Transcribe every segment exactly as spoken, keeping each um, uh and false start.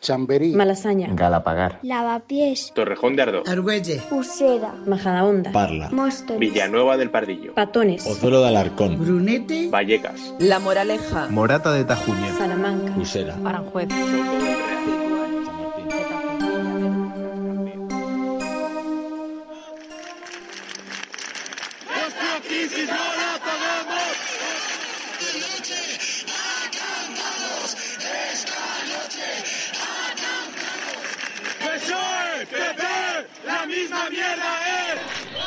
Chamberí, Malasaña, Galapagar, Lavapiés, Torrejón de Ardoz, Argüelle, Usera, Majadahonda, Parla, Móstoles, Villanueva del Pardillo, Patones, Pozuelo de Alarcón, Brunete, Vallecas, La Moraleja, Morata de Tajuña, Salamanca, Usera, Aranjuez. Soto del Real. ¡La misma mierda es!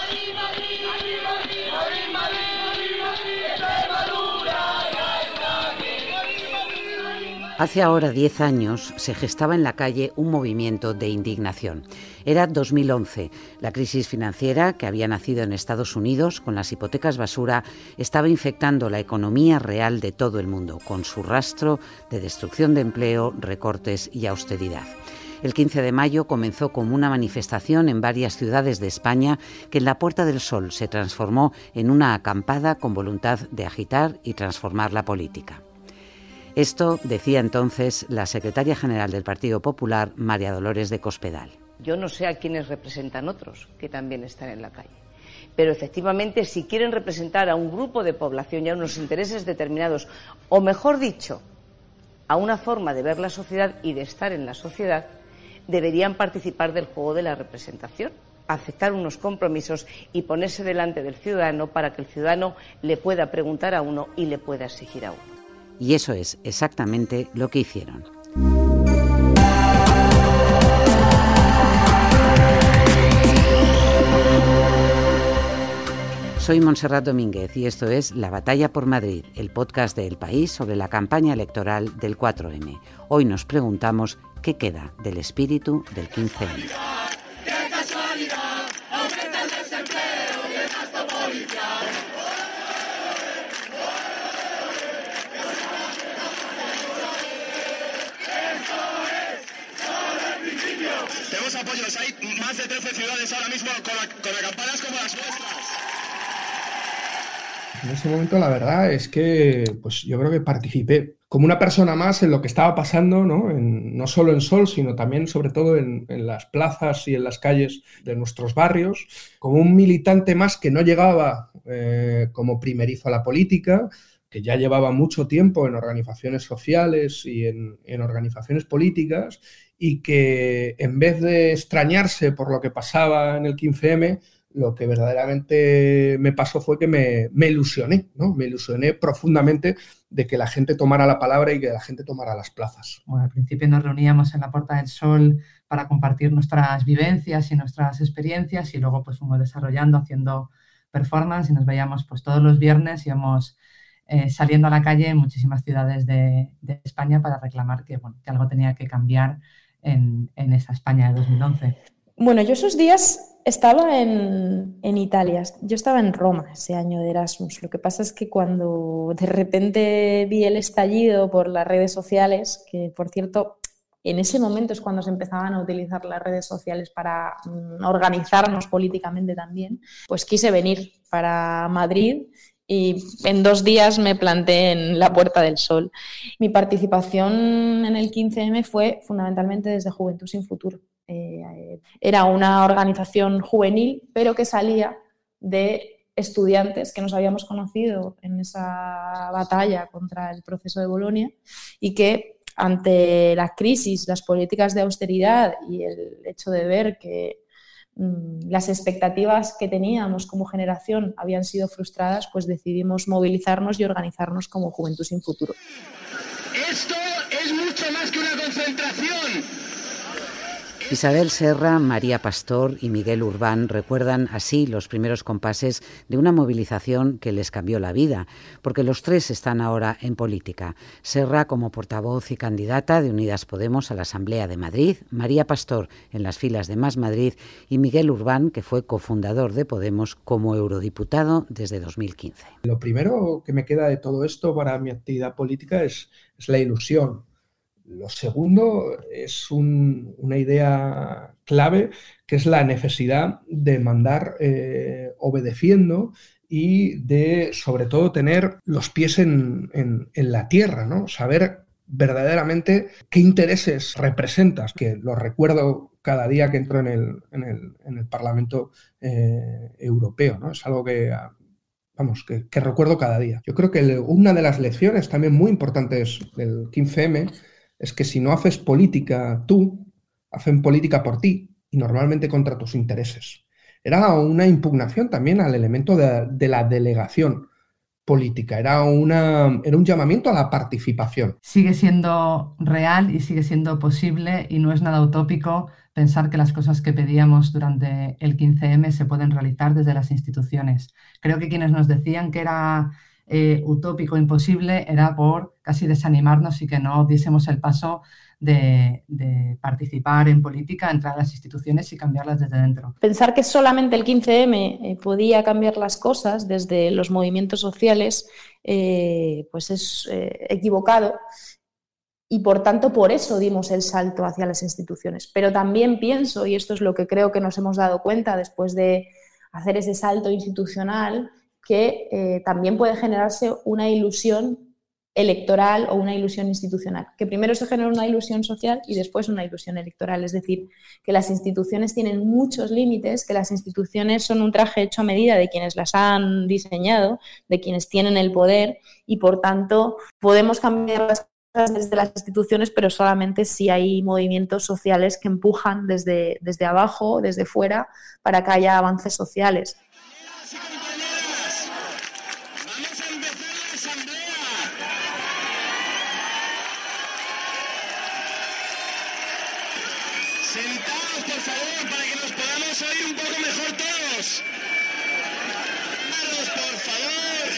Hace ahora diez años se gestaba en la calle un movimiento de indignación. Era dos mil once. La crisis financiera, que había nacido en Estados Unidos con las hipotecas basura, estaba infectando la economía real de todo el mundo, con su rastro de destrucción de empleo, recortes y austeridad. El quince de mayo comenzó como una manifestación en varias ciudades de España que en la Puerta del Sol se transformó en una acampada con voluntad de agitar y transformar la política. Esto decía entonces la secretaria general del Partido Popular, María Dolores de Cospedal. Yo no sé a quiénes representan otros, que también están en la calle. Pero efectivamente, si quieren representar a un grupo de población y a unos intereses determinados, o mejor dicho, a una forma de ver la sociedad y de estar en la sociedad, deberían participar del juego de la representación, aceptar unos compromisos y ponerse delante del ciudadano para que el ciudadano le pueda preguntar a uno y le pueda exigir a uno. Y eso es exactamente lo que hicieron. Soy Montserrat Domínguez y esto es La Batalla por Madrid, el podcast de El País sobre la campaña electoral del cuatro eme. Hoy nos preguntamos qué queda del espíritu del quince eme. ¡Qué casualidad! Aumenta el desempleo y el gasto policial. Tenemos apoyos, hay más de trece ciudades ahora mismo con, la, con acampadas como las nuestras. En ese momento la verdad es que pues yo creo que participé como una persona más en lo que estaba pasando, ¿no? En, no solo en Sol, sino también sobre todo en, en las plazas y en las calles de nuestros barrios, como un militante más que no llegaba eh, como primerizo a la política, que ya llevaba mucho tiempo en organizaciones sociales y en, en organizaciones políticas, y que en vez de extrañarse por lo que pasaba en el quince eme, lo que verdaderamente me pasó fue que me, me ilusioné, ¿no? Me ilusioné profundamente de que la gente tomara la palabra y que la gente tomara las plazas. Bueno, al principio nos reuníamos en la Puerta del Sol para compartir nuestras vivencias y nuestras experiencias y luego pues fuimos desarrollando, haciendo performance y nos veíamos pues todos los viernes, íbamos eh, saliendo a la calle en muchísimas ciudades de, de España para reclamar que, bueno, que algo tenía que cambiar en, en esa España de dos mil once. Bueno, yo esos días estaba en, en Italia, yo estaba en Roma ese año de Erasmus. Lo que pasa es que cuando de repente vi el estallido por las redes sociales, que por cierto, en ese momento es cuando se empezaban a utilizar las redes sociales para um, organizarnos políticamente también, pues quise venir para Madrid y en dos días me planté en la Puerta del Sol. Mi participación en el quince eme fue fundamentalmente desde Juventud Sin Futuro. Eh, era una organización juvenil, pero que salía de estudiantes que nos habíamos conocido en esa batalla contra el proceso de Bolonia y que ante la crisis, las políticas de austeridad y el hecho de ver que mmm, las expectativas que teníamos como generación habían sido frustradas, pues decidimos movilizarnos y organizarnos como Juventud Sin Futuro. Esto es mucho más que una concentración. Isabel Serra, María Pastor y Miguel Urbán recuerdan así los primeros compases de una movilización que les cambió la vida, porque los tres están ahora en política. Serra como portavoz y candidata de Unidas Podemos a la Asamblea de Madrid, María Pastor en las filas de Más Madrid y Miguel Urbán, que fue cofundador de Podemos como eurodiputado desde dos mil quince. Lo primero que me queda de todo esto para mi actividad política es, es la ilusión. Lo segundo es un, una idea clave, que es la necesidad de mandar eh, obedeciendo y de, sobre todo, tener los pies en, en, en la tierra, ¿no? Saber verdaderamente qué intereses representas, que lo recuerdo cada día que entro en el, en el, en el Parlamento eh, Europeo, ¿no? Es algo que, vamos, que, que recuerdo cada día. Yo creo que el, una de las lecciones también muy importantes del quince eme es que si no haces política tú, hacen política por ti y normalmente contra tus intereses. Era una impugnación también al elemento de, de la delegación política, era, una, era un llamamiento a la participación. Sigue siendo real y sigue siendo posible y no es nada utópico pensar que las cosas que pedíamos durante el quince eme se pueden realizar desde las instituciones. Creo que quienes nos decían que era eh, utópico, imposible, era por casi desanimarnos y que no diésemos el paso De, de participar en política, entrar a las instituciones y cambiarlas desde dentro. Pensar que solamente el quince eme eh, podía cambiar las cosas desde los movimientos sociales eh, pues es eh, equivocado y por tanto por eso dimos el salto hacia las instituciones. Pero también pienso, y esto es lo que creo que nos hemos dado cuenta después de hacer ese salto institucional, que eh, también puede generarse una ilusión electoral o una ilusión institucional, que primero se genera una ilusión social y después una ilusión electoral, es decir, que las instituciones tienen muchos límites, que las instituciones son un traje hecho a medida de quienes las han diseñado, de quienes tienen el poder y por tanto podemos cambiar las cosas desde las instituciones, pero solamente si hay movimientos sociales que empujan desde, desde abajo, desde fuera, para que haya avances sociales. Sentados, por favor, para que nos podamos oír un poco mejor todos. Sentados, por favor,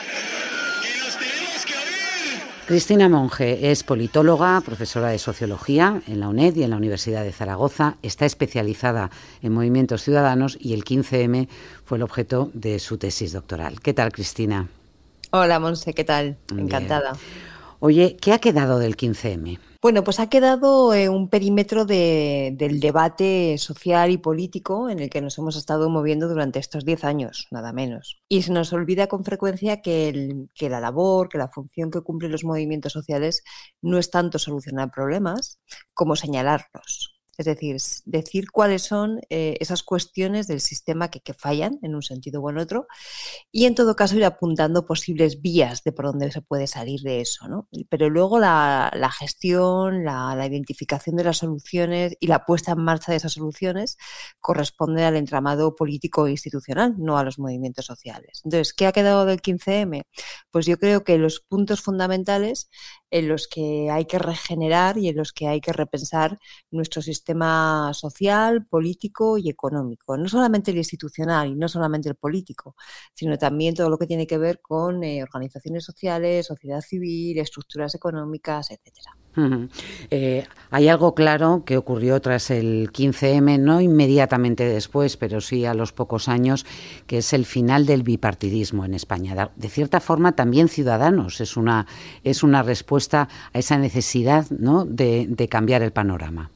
que nos tenemos que oír. Cristina Monge es politóloga, profesora de Sociología en la UNED y en la Universidad de Zaragoza. Está especializada en movimientos ciudadanos y el quince eme fue el objeto de su tesis doctoral. ¿Qué tal, Cristina? Hola, Monse, ¿qué tal? Encantada. Bien. Oye, ¿qué ha quedado del quince eme? Bueno, pues ha quedado eh, un perímetro de, del debate social y político en el que nos hemos estado moviendo durante estos diez años, nada menos. Y se nos olvida con frecuencia que, el, que la labor, que la función que cumplen los movimientos sociales no es tanto solucionar problemas como señalarlos. Es decir, decir cuáles son eh, esas cuestiones del sistema que, que fallan en un sentido u en otro y en todo caso ir apuntando posibles vías de por dónde se puede salir de eso, ¿no? Pero luego la, la gestión, la, la identificación de las soluciones y la puesta en marcha de esas soluciones corresponde al entramado político e institucional, no a los movimientos sociales. Entonces, ¿qué ha quedado del quince eme? Pues yo creo que los puntos fundamentales en los que hay que regenerar y en los que hay que repensar nuestro sistema social, político y económico. No solamente el institucional y no solamente el político, sino también todo lo que tiene que ver con eh, organizaciones sociales, sociedad civil, estructuras económicas, etcétera. Uh-huh. Eh, hay algo claro que ocurrió tras el quince eme, no inmediatamente después, pero sí a los pocos años, que es el final del bipartidismo en España. De cierta forma, también Ciudadanos es una, es una respuesta a esa necesidad, ¿no?, de, de cambiar el panorama.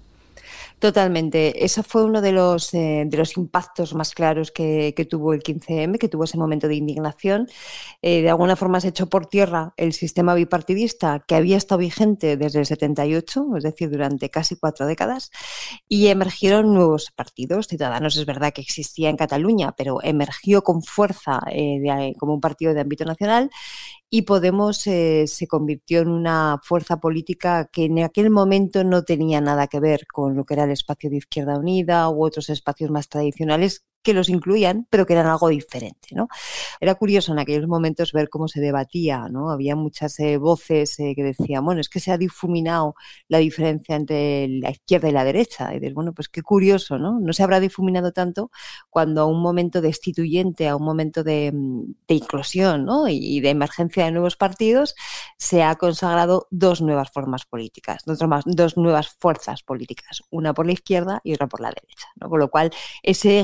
Totalmente. Ese fue uno de los, eh, de los impactos más claros que, que tuvo el quince eme, que tuvo ese momento de indignación. Eh, de alguna forma se echó por tierra el sistema bipartidista que había estado vigente desde el setenta y ocho, es decir, durante casi cuatro décadas, y emergieron nuevos partidos. Ciudadanos es verdad que existía en Cataluña, pero emergió con fuerza eh, de, como un partido de ámbito nacional. Y Podemos eh, se convirtió en una fuerza política que en aquel momento no tenía nada que ver con lo que era el espacio de Izquierda Unida u otros espacios más tradicionales que los incluían, pero que eran algo diferente, ¿no? Era curioso en aquellos momentos ver cómo se debatía, ¿no? Había muchas eh, voces eh, que decían, bueno, es que se ha difuminado la diferencia entre la izquierda y la derecha. Y dices, bueno, pues qué curioso, ¿no? No se habrá difuminado tanto cuando a un momento destituyente, a un momento de, de inclusión, ¿no?, y de emergencia de nuevos partidos, se ha consagrado dos nuevas formas políticas, dos, más, dos nuevas fuerzas políticas, una por la izquierda y otra por la derecha, ¿no? Con lo cual, ese eje izquierda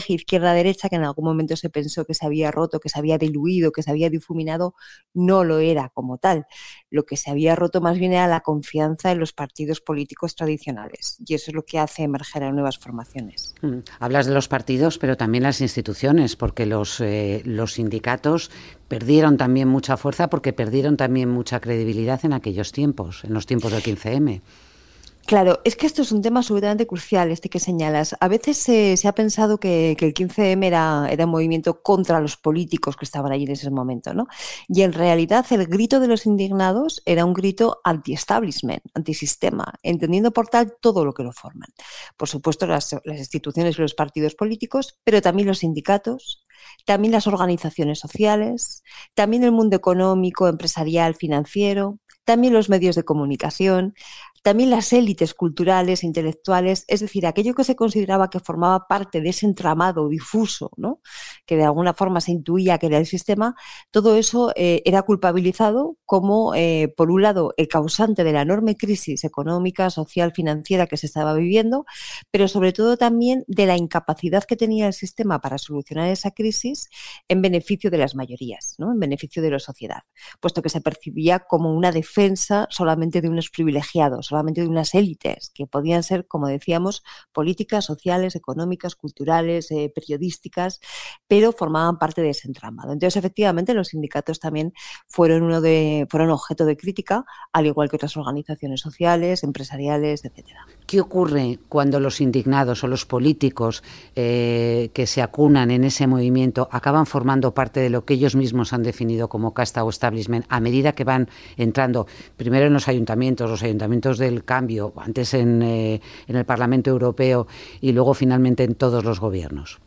izquierda derecha, que en algún momento se pensó que se había roto, que se había diluido, que se había difuminado, no lo era como tal. Lo que se había roto más bien era la confianza en los partidos políticos tradicionales, y eso es lo que hace emerger a nuevas formaciones. Mm. Hablas de los partidos, pero también las instituciones, porque los, eh, los sindicatos perdieron también mucha fuerza, porque perdieron también mucha credibilidad en aquellos tiempos, en los tiempos del quince eme. Claro, es que esto es un tema absolutamente crucial, este que señalas. A veces se, se ha pensado que, que el quince eme era, era un movimiento contra los políticos que estaban allí en ese momento, ¿no? Y en realidad el grito de los indignados era un grito anti-establishment, antisistema, entendiendo por tal todo lo que lo forman. Por supuesto, las, las instituciones y los partidos políticos, pero también los sindicatos, también las organizaciones sociales, también el mundo económico, empresarial, financiero, también los medios de comunicación, también las élites culturales e intelectuales, es decir, aquello que se consideraba que formaba parte de ese entramado difuso, ¿no?, que de alguna forma se intuía que era el sistema, todo eso eh, era culpabilizado como, eh, por un lado, el causante de la enorme crisis económica, social, financiera que se estaba viviendo, pero sobre todo también de la incapacidad que tenía el sistema para solucionar esa crisis en beneficio de las mayorías, ¿no?, en beneficio de la sociedad, puesto que se percibía como una defensa solamente de unos privilegiados, solamente de unas élites que podían ser, como decíamos, políticas, sociales, económicas, culturales, eh, periodísticas, pero formaban parte de ese entramado. Entonces, efectivamente, los sindicatos también fueron, uno de, fueron objeto de crítica, al igual que otras organizaciones sociales, empresariales, etcétera. ¿Qué ocurre cuando los indignados o los políticos eh, que se acunan en ese movimiento acaban formando parte de lo que ellos mismos han definido como casta o establishment a medida que van entrando primero en los ayuntamientos, los ayuntamientos del cambio, antes en, eh, en el Parlamento Europeo y luego finalmente en todos los gobiernos?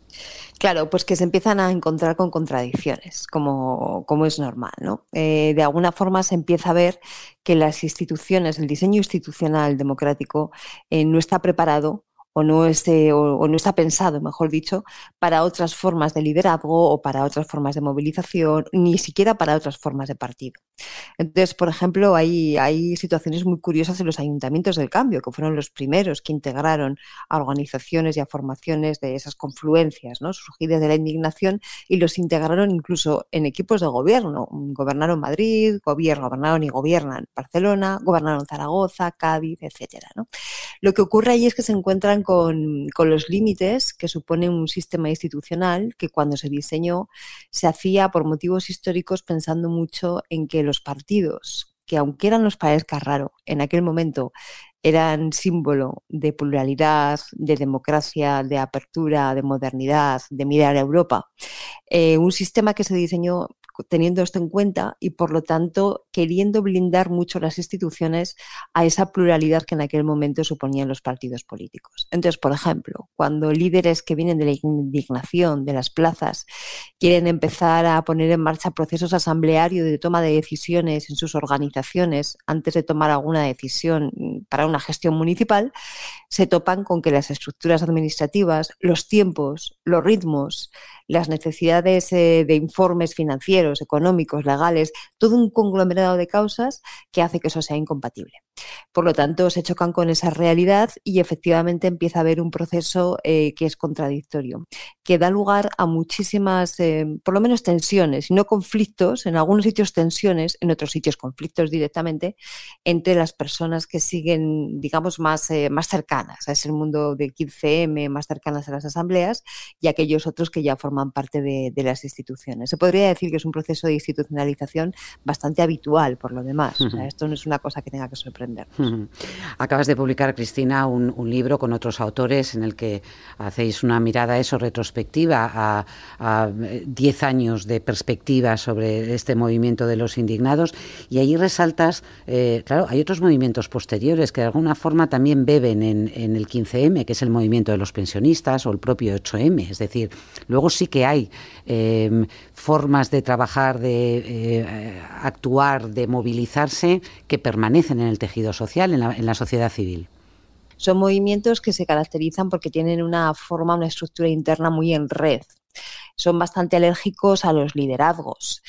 Claro, pues que se empiezan a encontrar con contradicciones, como, como es normal, ¿no? Eh, de alguna forma se empieza a ver que las instituciones, el diseño institucional democrático eh, no está preparado o no, es, eh, o, o no está pensado, mejor dicho, para otras formas de liderazgo o para otras formas de movilización, ni siquiera para otras formas de partido. Entonces, por ejemplo, hay, hay situaciones muy curiosas en los ayuntamientos del cambio, que fueron los primeros que integraron a organizaciones y a formaciones de esas confluencias, ¿no?, surgidas de la indignación, y los integraron incluso en equipos de gobierno. Gobernaron Madrid, gobierno, gobernaron y gobiernan Barcelona, gobernaron Zaragoza, Cádiz, etcétera, ¿no? Lo que ocurre ahí es que se encuentran con, con los límites que supone un sistema institucional que cuando se diseñó se hacía por motivos históricos pensando mucho en que los partidos, que aunque eran nos parezca raro, en aquel momento eran símbolo de pluralidad, de democracia, de apertura, de modernidad, de mirar a Europa, eh, un sistema que se diseñó teniendo esto en cuenta y, por lo tanto, queriendo blindar mucho las instituciones a esa pluralidad que en aquel momento suponían los partidos políticos. Entonces, por ejemplo, cuando líderes que vienen de la indignación, de las plazas, quieren empezar a poner en marcha procesos asamblearios de toma de decisiones en sus organizaciones antes de tomar alguna decisión para una gestión municipal, se topan con que las estructuras administrativas, los tiempos, los ritmos, las necesidades eh, de informes financieros, económicos, legales, todo un conglomerado de causas que hace que eso sea incompatible. Por lo tanto, se chocan con esa realidad y efectivamente empieza a haber un proceso eh, que es contradictorio, que da lugar a muchísimas, eh, por lo menos tensiones, y no conflictos, en algunos sitios tensiones, en otros sitios conflictos directamente, entre las personas que siguen, digamos, más, eh, más cercanas a ese mundo del quince eme, más cercanas a las asambleas, y aquellos otros que ya forman parte de, de las instituciones. Se podría decir que es un proceso de institucionalización bastante habitual, por lo demás. Uh-huh. O sea, esto no es una cosa que tenga que sorprender. Uh-huh. Acabas de publicar, Cristina, un, un libro con otros autores en el que hacéis una mirada eso retrospectiva a, a diez años de perspectiva sobre este movimiento de los indignados, y allí resaltas, eh, claro, hay otros movimientos posteriores que de alguna forma también beben en, en el quince eme, que es el movimiento de los pensionistas o el propio ocho eme, es decir, luego sí que hay eh, formas de trabajar, de eh, actuar, de movilizarse que permanecen en el tejido social, en la, en la sociedad civil. Son movimientos que se caracterizan porque tienen una forma, una estructura interna muy en red. Son bastante alérgicos a los liderazgos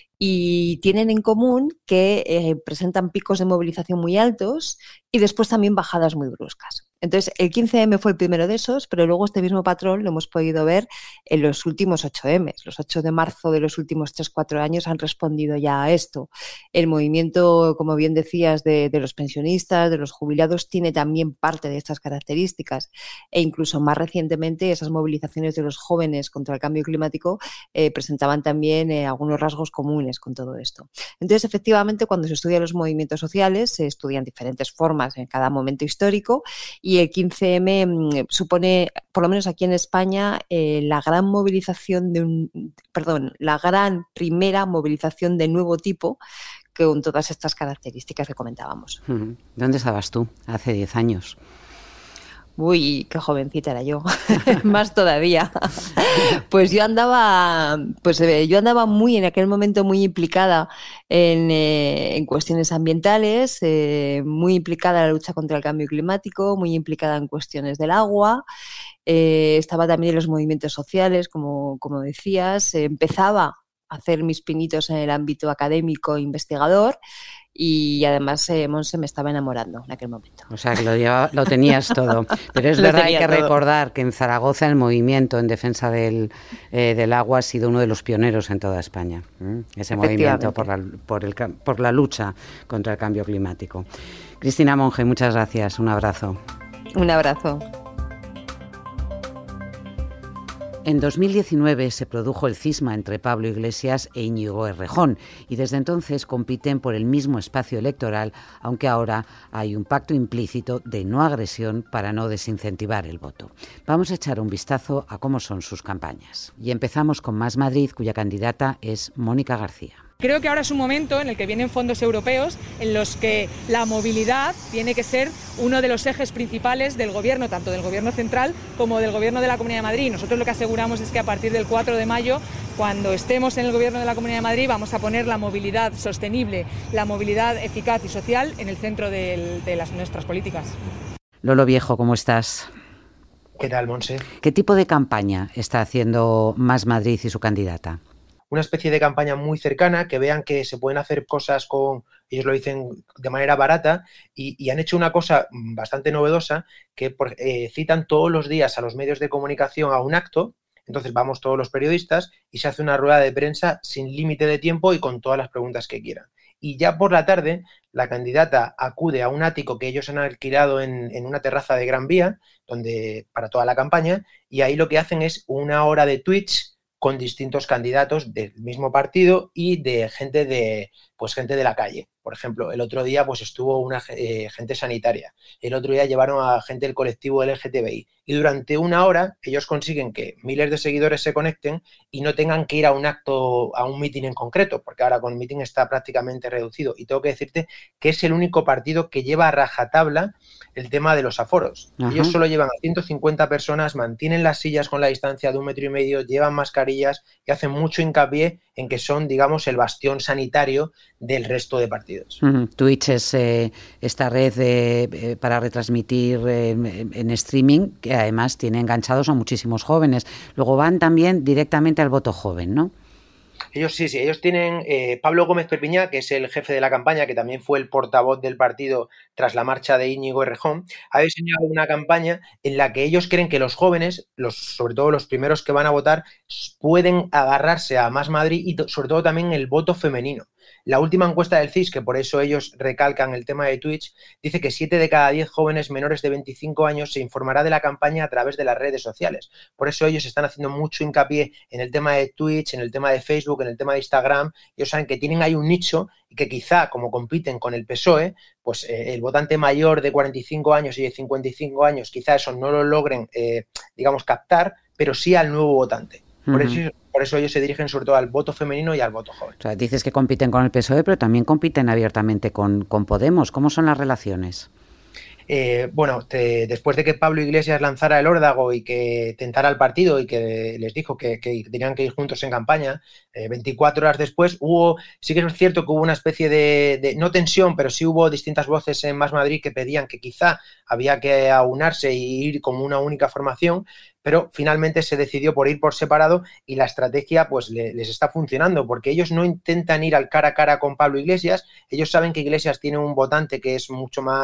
y tienen en común que eh, presentan picos de movilización muy altos y después también bajadas muy bruscas. Entonces, el quince eme fue el primero de esos, pero luego este mismo patrón lo hemos podido ver en los últimos ocho eme. Los ocho de marzo de los últimos tres cuatro años han respondido ya a esto. El movimiento, como bien decías, de, de los pensionistas, de los jubilados, tiene también parte de estas características. E incluso más recientemente, esas movilizaciones de los jóvenes contra el cambio climático eh, presentaban también eh, algunos rasgos comunes con todo esto. Entonces, efectivamente, cuando se estudian los movimientos sociales, se estudian diferentes formas en cada momento histórico. Y el quince eme supone, por lo menos aquí en España, eh, la gran movilización de un, perdón, la gran primera movilización de nuevo tipo con todas estas características que comentábamos. ¿Dónde estabas tú hace diez años? Uy, qué jovencita era yo, más todavía. Pues yo andaba, pues eh, yo andaba muy en aquel momento muy implicada en, eh, en cuestiones ambientales, eh, muy implicada en la lucha contra el cambio climático, muy implicada en cuestiones del agua. Eh, estaba también en los movimientos sociales, como, como decías. Eh, empezaba a hacer mis pinitos en el ámbito académico e investigador. Y además eh, Monse me estaba enamorando en aquel momento. O sea, que lo, llevaba, lo tenías todo. Pero es verdad, hay que todo. recordar que en Zaragoza el movimiento en defensa del, eh, del agua ha sido uno de los pioneros en toda España. ¿eh? Ese movimiento por la, por, el, por la lucha contra el cambio climático. Cristina Monge, muchas gracias. Un abrazo. Un abrazo. En dos mil diecinueve se produjo el cisma entre Pablo Iglesias e Íñigo Errejón y desde entonces compiten por el mismo espacio electoral, aunque ahora hay un pacto implícito de no agresión para no desincentivar el voto. Vamos a echar un vistazo a cómo son sus campañas. Y empezamos con Más Madrid, cuya candidata es Mónica García. Creo que ahora es un momento en el que vienen fondos europeos en los que la movilidad tiene que ser uno de los ejes principales del gobierno, tanto del gobierno central como del gobierno de la Comunidad de Madrid. Nosotros lo que aseguramos es que a partir del cuatro de mayo, cuando estemos en el gobierno de la Comunidad de Madrid, vamos a poner la movilidad sostenible, la movilidad eficaz y social en el centro de, de las, nuestras políticas. Lolo Viejo, ¿cómo estás? ¿Qué tal, Monse? ¿Qué tipo de campaña está haciendo Más Madrid y su candidata? Una especie de campaña muy cercana, que vean que se pueden hacer cosas con, ellos lo dicen de manera barata, y, y han hecho una cosa bastante novedosa, que por, eh, citan todos los días a los medios de comunicación a un acto. Entonces vamos todos los periodistas y se hace una rueda de prensa sin límite de tiempo y con todas las preguntas que quieran. Y ya por la tarde, la candidata acude a un ático que ellos han alquilado en, en una terraza de Gran Vía, donde, para toda la campaña, y ahí lo que hacen es una hora de Twitch con distintos candidatos del mismo partido y de gente de, pues, gente de la calle. Por ejemplo, el otro día pues, estuvo una eh, gente sanitaria, el otro día llevaron a gente del colectivo L G T B I y durante una hora ellos consiguen que miles de seguidores se conecten y no tengan que ir a un acto, a un mitin en concreto, porque ahora con el mitin está prácticamente reducido. Y tengo que decirte que es el único partido que lleva a rajatabla el tema de los aforos. Ajá. Ellos solo llevan a ciento cincuenta personas, mantienen las sillas con la distancia de un metro y medio, llevan mascarillas y hacen mucho hincapié en que son, digamos, el bastión sanitario del resto de partidos. Uh-huh. Twitch es eh, esta red eh, eh, para retransmitir eh, en streaming, que además tiene enganchados a muchísimos jóvenes. Luego van también directamente al voto joven, ¿no? Ellos sí, sí, ellos tienen eh, Pablo Gómez Perpiñá, que es el jefe de la campaña, que también fue el portavoz del partido tras la marcha de Íñigo Errejón, ha diseñado una campaña en la que ellos creen que los jóvenes, los, sobre todo los primeros que van a votar, pueden agarrarse a Más Madrid y sobre todo también el voto femenino. La última encuesta del C I S, que por eso ellos recalcan el tema de Twitch, dice que siete de cada diez jóvenes menores de veinticinco años se informará de la campaña a través de las redes sociales. Por eso ellos están haciendo mucho hincapié en el tema de Twitch, en el tema de Facebook, en el tema de Instagram. Ellos saben que tienen ahí un nicho y que quizá, como compiten con el P S O E, pues eh, el votante mayor de cuarenta y cinco años y de cincuenta y cinco años, quizá eso no lo logren, eh, digamos, captar, pero sí al nuevo votante. Por eso, por eso ellos se dirigen sobre todo al voto femenino y al voto joven. O sea, dices que compiten con el P S O E, pero también compiten abiertamente con, con Podemos. ¿Cómo son las relaciones? Eh, bueno, te, después de que Pablo Iglesias lanzara el órdago y que tentara al partido y que les dijo que, que tenían que ir juntos en campaña, eh, veinticuatro horas después hubo, sí que es cierto que hubo una especie de, de, no tensión, pero sí hubo distintas voces en Más Madrid que pedían que quizá había que aunarse y ir como una única formación, pero finalmente se decidió por ir por separado y la estrategia pues le, les está funcionando porque ellos no intentan ir al cara a cara con Pablo Iglesias, ellos saben que Iglesias tiene un votante que es mucho más,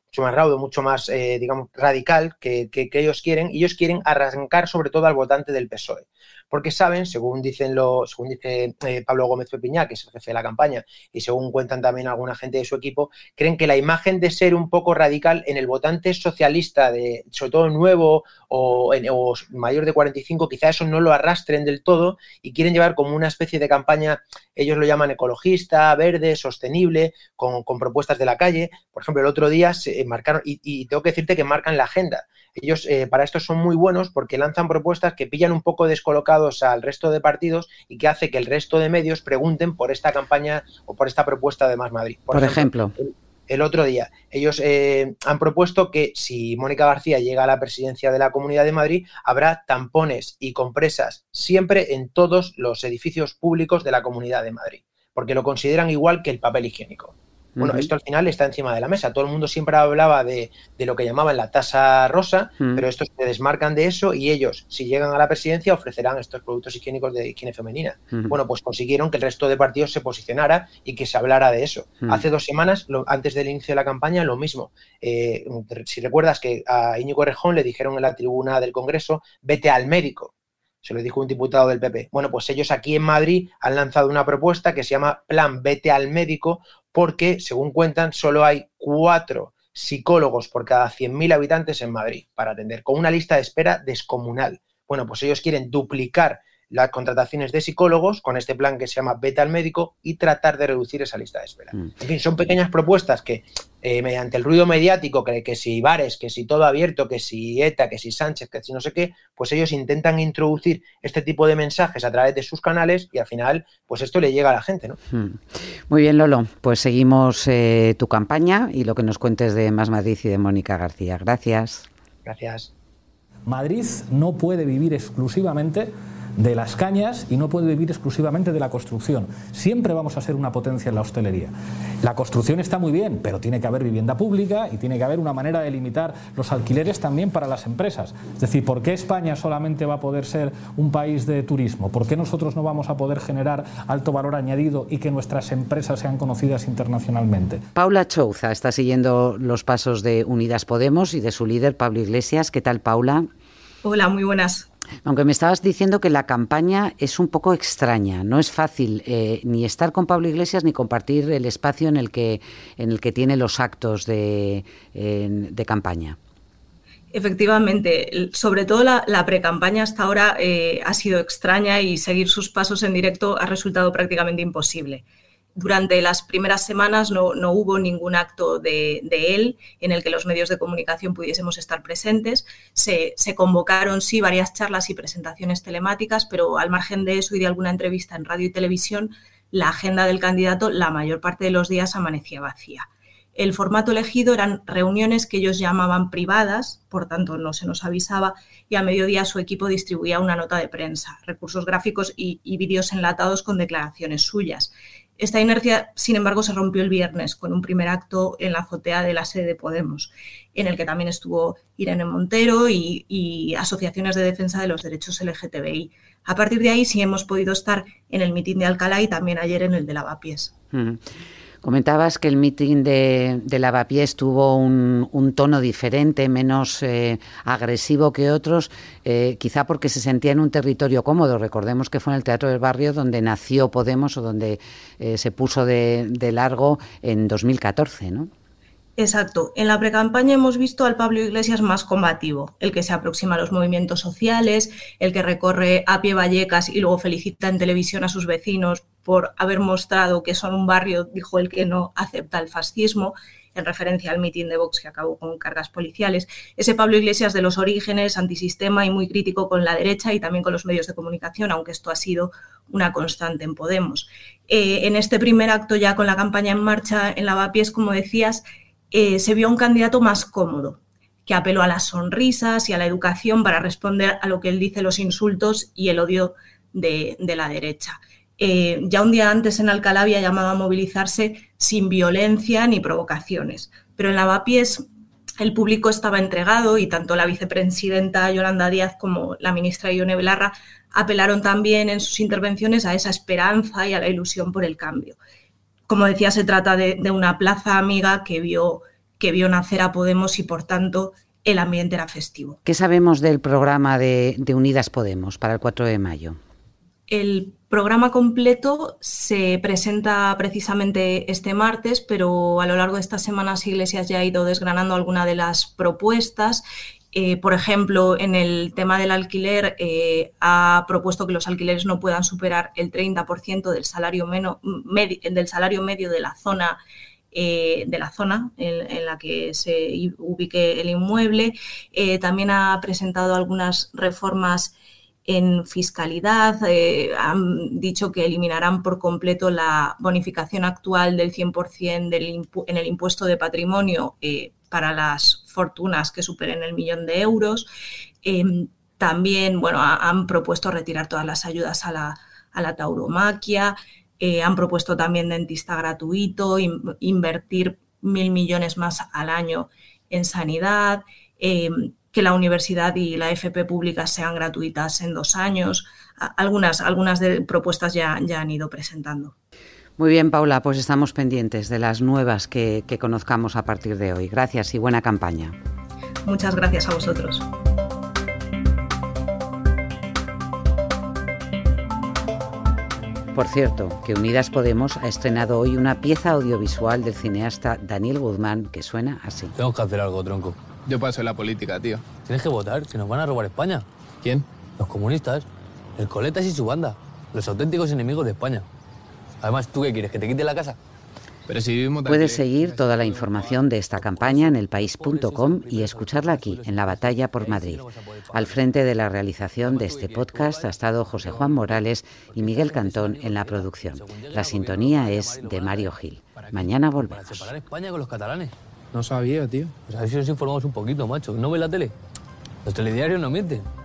mucho más raudo, mucho más, eh, digamos, radical que, que, que ellos quieren, y ellos quieren arrancar sobre todo al votante del P S O E. Porque saben, según dicen lo, según dice eh, Pablo Gómez Pepiñá, que es el jefe de la campaña, y según cuentan también alguna gente de su equipo, creen que la imagen de ser un poco radical en el votante socialista, de, sobre todo nuevo o, en, o mayor de cuarenta y cinco, quizá eso no lo arrastren del todo y quieren llevar como una especie de campaña, ellos lo llaman ecologista, verde, sostenible, con, con propuestas de la calle. Por ejemplo, el otro día se marcaron, y, y tengo que decirte que marcan la agenda. Ellos eh, para esto son muy buenos porque lanzan propuestas que pillan un poco descolocados al resto de partidos y que hace que el resto de medios pregunten por esta campaña o por esta propuesta de Más Madrid. Por, por ejemplo, ejemplo el, el otro día ellos eh, han propuesto que si Mónica García llega a la presidencia de la Comunidad de Madrid, habrá tampones y compresas siempre en todos los edificios públicos de la Comunidad de Madrid, porque lo consideran igual que el papel higiénico. Bueno, uh-huh. Esto al final está encima de la mesa. Todo el mundo siempre hablaba de, de lo que llamaban la tasa rosa, uh-huh. pero estos se desmarcan de eso y ellos, si llegan a la presidencia, ofrecerán estos productos higiénicos de higiene femenina. Uh-huh. Bueno, pues consiguieron que el resto de partidos se posicionara y que se hablara de eso. Uh-huh. Hace dos semanas, lo, antes del inicio de la campaña, lo mismo. Eh, si recuerdas que a Íñigo Errejón le dijeron en la tribuna del Congreso, vete al médico. Se lo dijo un diputado del P P. Bueno, pues ellos aquí en Madrid han lanzado una propuesta que se llama Plan Vete al Médico, porque, según cuentan, solo hay cuatro psicólogos por cada cien mil habitantes en Madrid para atender, con una lista de espera descomunal. Bueno, pues ellos quieren duplicar las contrataciones de psicólogos con este plan que se llama Vete al Médico y tratar de reducir esa lista de espera. Mm. En fin, son pequeñas propuestas que eh, mediante el ruido mediático, que, que si bares, que si todo abierto, que si ETA, que si Sánchez, que si no sé qué, pues ellos intentan introducir este tipo de mensajes a través de sus canales y al final pues esto le llega a la gente, ¿no? Mm. Muy bien, Lolo, pues seguimos eh, tu campaña y lo que nos cuentes de Más Madrid y de Mónica García. Gracias. Gracias. Madrid no puede vivir exclusivamente de las cañas y no puede vivir exclusivamente de la construcción. Siempre vamos a ser una potencia en la hostelería. La construcción está muy bien, pero tiene que haber vivienda pública y tiene que haber una manera de limitar los alquileres también para las empresas. Es decir, ¿por qué España solamente va a poder ser un país de turismo? ¿Por qué nosotros no vamos a poder generar alto valor añadido y que nuestras empresas sean conocidas internacionalmente? Paula Chouza está siguiendo los pasos de Unidas Podemos y de su líder, Pablo Iglesias. ¿Qué tal, Paula? Hola, muy buenas. Aunque me estabas diciendo que la campaña es un poco extraña, no es fácil eh, ni estar con Pablo Iglesias ni compartir el espacio en el que, en el que tiene los actos de, eh, de campaña. Efectivamente, sobre todo la, la precampaña hasta ahora eh, ha sido extraña y seguir sus pasos en directo ha resultado prácticamente imposible. Durante las primeras semanas no, no hubo ningún acto de, de él en el que los medios de comunicación pudiésemos estar presentes. Se, se convocaron, sí, varias charlas y presentaciones telemáticas, pero al margen de eso y de alguna entrevista en radio y televisión, la agenda del candidato la mayor parte de los días amanecía vacía. El formato elegido eran reuniones que ellos llamaban privadas, por tanto no se nos avisaba, y a mediodía su equipo distribuía una nota de prensa, recursos gráficos y, y vídeos enlatados con declaraciones suyas. Esta inercia, sin embargo, se rompió el viernes con un primer acto en la azotea de la sede de Podemos, en el que también estuvo Irene Montero y, y asociaciones de defensa de los derechos L G T B I. A partir de ahí sí hemos podido estar en el mitin de Alcalá y también ayer en el de Lavapiés. Mm. Comentabas que el mitin de, de Lavapiés tuvo un, un tono diferente, menos eh, agresivo que otros, eh, quizá porque se sentía en un territorio cómodo. Recordemos que fue en el Teatro del Barrio donde nació Podemos o donde eh, se puso de, de largo en dos mil catorce, ¿no? Exacto. En la precampaña hemos visto al Pablo Iglesias más combativo, el que se aproxima a los movimientos sociales, el que recorre a pie Vallecas y luego felicita en televisión a sus vecinos por haber mostrado que son un barrio, dijo él, que no acepta el fascismo, en referencia al mitin de Vox que acabó con cargas policiales. Ese Pablo Iglesias de los orígenes, antisistema y muy crítico con la derecha y también con los medios de comunicación, aunque esto ha sido una constante en Podemos. Eh, en este primer acto ya con la campaña en marcha en Lavapiés, como decías, Eh, se vio un candidato más cómodo, que apeló a las sonrisas y a la educación para responder a lo que él dice los insultos y el odio de, de la derecha. Eh, ya un día antes en Alcalá había llamado a movilizarse sin violencia ni provocaciones, pero en Lavapiés el público estaba entregado y tanto la vicepresidenta Yolanda Díaz como la ministra Ione Belarra apelaron también en sus intervenciones a esa esperanza y a la ilusión por el cambio. Como decía, se trata de, de una plaza amiga que vio que vio nacer a Podemos y, por tanto, el ambiente era festivo. ¿Qué sabemos del programa de, de Unidas Podemos para el cuatro de mayo? El programa completo se presenta precisamente este martes, pero a lo largo de estas semanas Iglesias ya ha ido desgranando algunas de las propuestas. Eh, por ejemplo, en el tema del alquiler, eh, ha propuesto que los alquileres no puedan superar el treinta por ciento del salario, meno, med, del salario medio de la zona, eh, de la zona en, en la que se ubique el inmueble. Eh, también ha presentado algunas reformas en fiscalidad. Eh, han dicho que eliminarán por completo la bonificación actual del cien por ciento del impu- en el impuesto de patrimonio eh, para las fortunas que superen el millón de euros. Eh, también, bueno, ha, han propuesto retirar todas las ayudas a la, a la tauromaquia. Eh, han propuesto también dentista gratuito, in, invertir mil millones más al año en sanidad, eh, que la universidad y la F P públicas sean gratuitas en dos años. Algunas, algunas de propuestas ya, ya han ido presentando. Muy bien, Paula, pues estamos pendientes de las nuevas que, que conozcamos a partir de hoy. Gracias y buena campaña. Muchas gracias a vosotros. Por cierto, que Unidas Podemos ha estrenado hoy una pieza audiovisual del cineasta Daniel Guzmán que suena así. Tengo que hacer algo, tronco. Yo paso en la política, tío. Tienes que votar, que nos van a robar España. ¿Quién? Los comunistas, el Coletas y su banda, los auténticos enemigos de España. Además, ¿tú qué quieres? ¿Que te quite la casa? Pero si vivimos... Puedes seguir toda la información de esta campaña en elpaís punto com y escucharla aquí, en La Batalla por Madrid. Al frente de la realización de este podcast ha estado José Juan Morales y Miguel Cantón en la producción. La sintonía es de Mario Gil. Mañana volvemos. Para separar España con los catalanes. No sabía, tío. Pues a ver si nos informamos un poquito, macho. ¿No ves la tele? Los telediarios no mienten.